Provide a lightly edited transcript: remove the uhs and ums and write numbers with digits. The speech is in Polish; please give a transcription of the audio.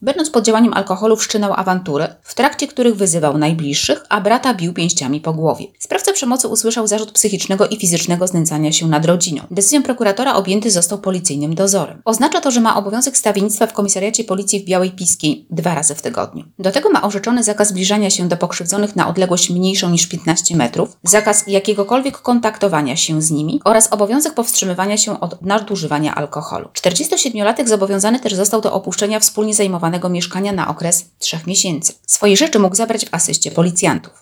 Będąc pod działaniem alkoholu wszczynał awantury, w trakcie których wyzywał najbliższych, a brata bił pięściami po głowie. Sprawca przemocy usłyszał zarzut psychicznego i fizycznego znęcania się nad rodziną. Decyzją prokuratora objęty został policyjnym dozorem. Oznacza to, że ma obowiązek stawiennictwa w komisariacie policji w Białej Piskiej 2 razy w tygodniu. Do tego ma orzeczony zakaz zbliżania się do pokrzywdzonych na odległość mniejszą niż 15 metrów, zakaz jakiegokolwiek kontaktowania się z nimi oraz obowiązek powstrzymywania się od nadużywania alkoholu. 47-latek zobowiązany też został do opuszczenia wspólnie zajmowanego mieszkania na okres 3 miesięcy. Swoje rzeczy mógł zabrać w asyście policjantów.